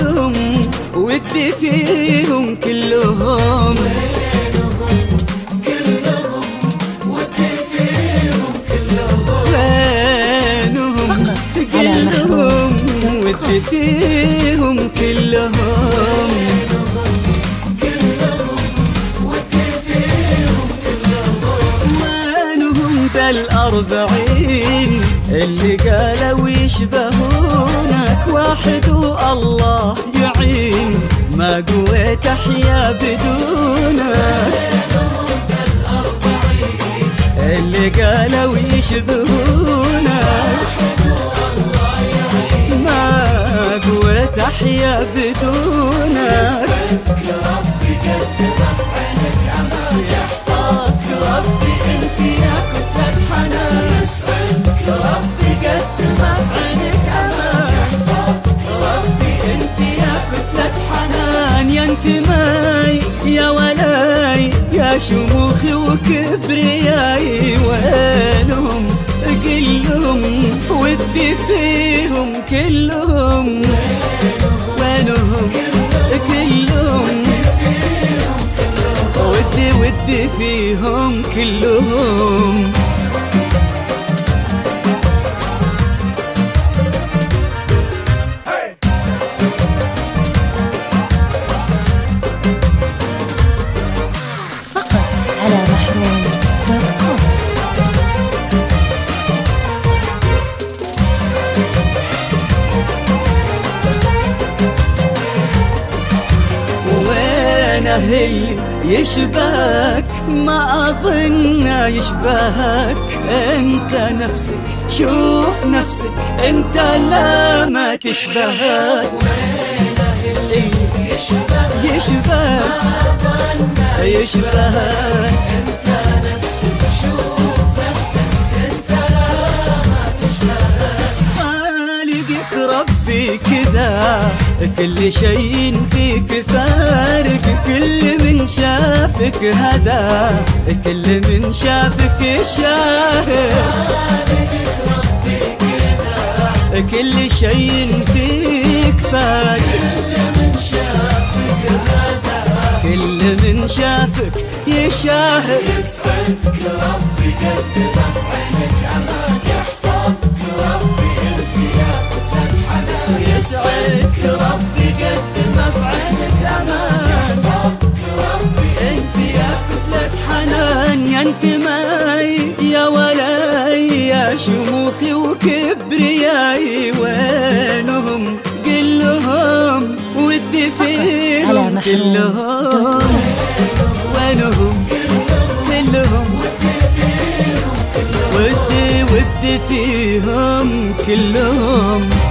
كلهم ودي فيهم كلهم. ودي فيهم كلهم. وينهم كلهم ودي فيهم كلهم. وينهم ذا الأربعين اللي قالوا يشبهونك واحد والله يعين ما قويت أحيا بدونك. اللي قالوا يشبهونك ما قويت أحيا بدونك. ربي قدمك في عينك أمان يحفظك ربي انت يا كتلة حنان. يسعدك ربي قدمك في عينك أمان. يحفظك ربي انت يا كتلة حنان. يا انتماي يا ولاي يا شموخي وكبرياي. وينهم كلهم ودي فيهم كلهم. وينهم كلهم ودي فيهم كلهم. فقط على محروم.com. وينه اللي يشبهك ما أظن يشبهك. انت نفسك شوف نفسك انت لا ما تشبهك. اللي يشبهك يشبهك انت نفسك شوف نفسك انت لا ما تشبهك. خالقك ربي كذا كل شيء فيك فارق. كل من شافك هدى كل من شافك شاهد. كل شيء فيك فارق. كل من شافك يشاهد. يسعدك ربي قدمك في عينك أمان يحفظك ربي انت يا كتلة حنان. يسعدك ربي قدمك في عينك أمان. يحفظك ربي انت يا كتلة حنان. يا انتماي يا ولاي يا شموخي وكبرياي. وينهم كلهم ودي فيهم كلهم. وينهم كلهم ودي فيهم كلهم.